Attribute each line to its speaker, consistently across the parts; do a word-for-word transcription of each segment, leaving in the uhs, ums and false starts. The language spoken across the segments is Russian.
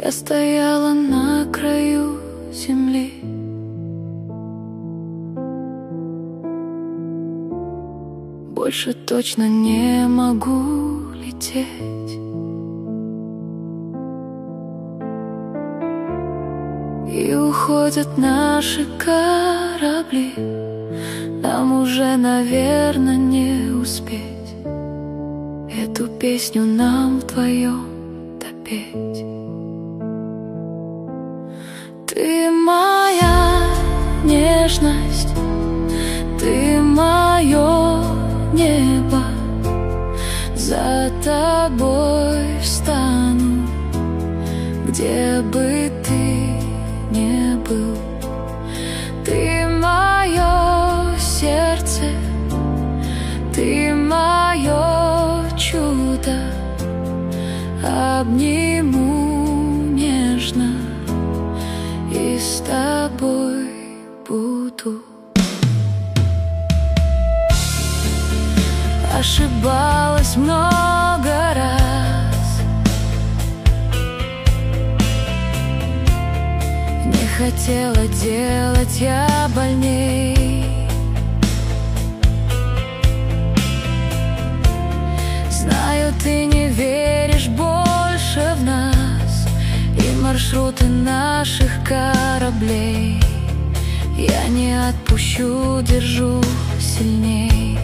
Speaker 1: Я стояла на краю земли, больше точно не могу лететь. И уходят наши корабли, нам уже, наверное, не успеть эту песню нам вдвоем допеть. Ты моя нежность, ты мое небо, за тобой встану, где бы ты ни был. Ты мое сердце, ты мое чудо, обниму нежно и с тобой буду. Ошибалась много раз, не хотела делать я больней. Знаю, ты не веришь больше в нас и маршруты наших кораблей. Я не отпущу, держу сильней.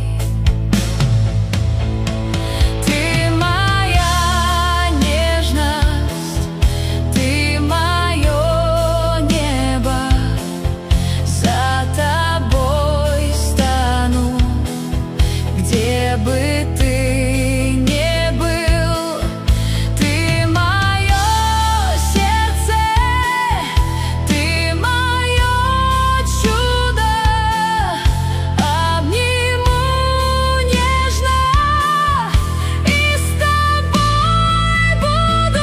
Speaker 1: Ты моя нежность, ты мое небо, за тобой стану, где бы ты ни был. Ты мое сердце, ты мое чудо, обниму нежно и с тобой буду.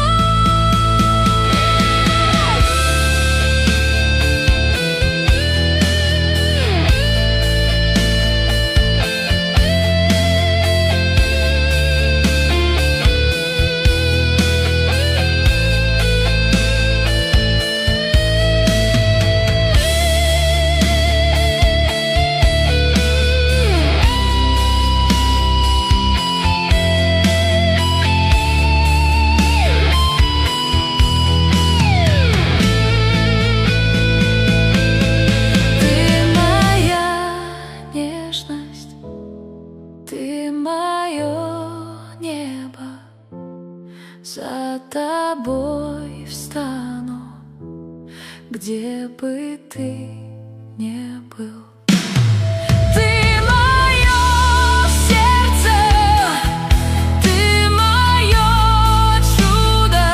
Speaker 1: Ты моя нежность, ты мое небо, за тобой встану, где бы ты ни был. Ты мое сердце, ты мое чудо,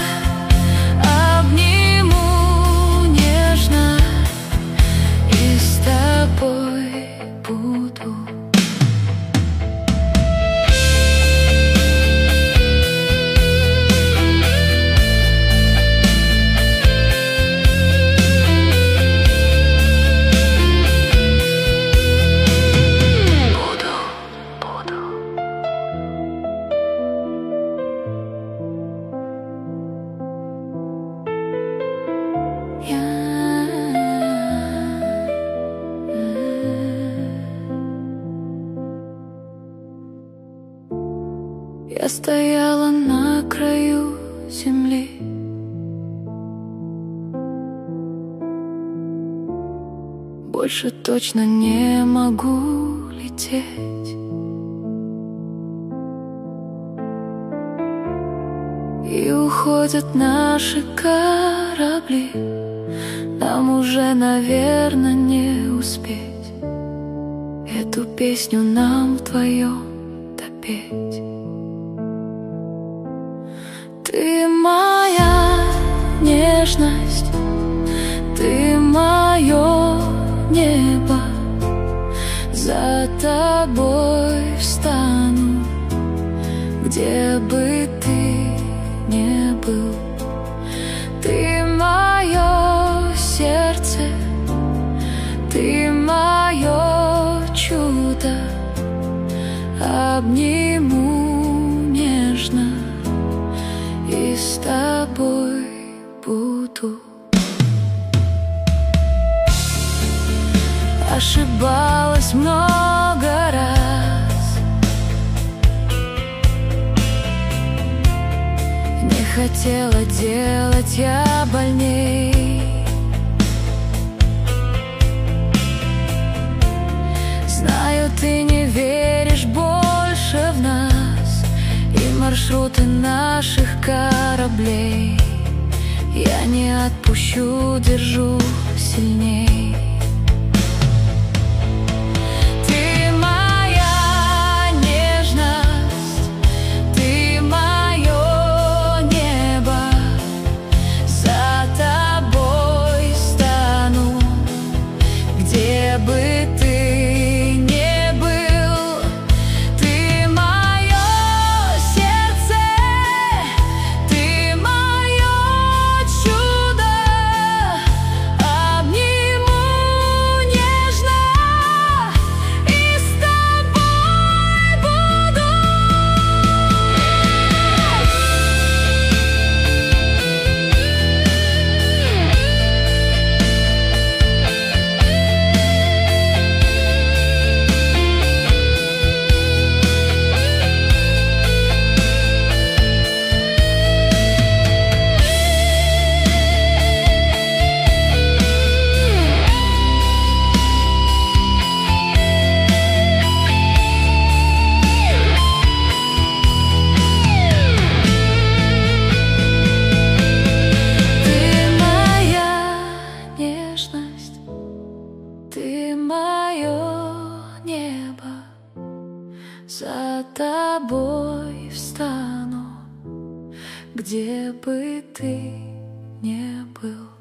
Speaker 1: обниму нежно и с тобой буду. Я стояла на краю земли, больше точно не могу лететь. И уходят наши корабли, нам уже, наверное, не успеть эту песню нам вдвоем допеть. Ты моя нежность, ты мое небо, за тобой встану, где бы ты ни был. Ты мое сердце, ты мое чудо, обниму нежно и с тобой хотела делать я больней. Знаю, ты не веришь больше в нас и маршруты наших кораблей. Я не отпущу, держу сильней. Где бы ты ни был, ты мое сердце, ты мое чудо. Обниму нежно и с тобой буду. Ты мое небо, за тобой встану, где бы ты ни был.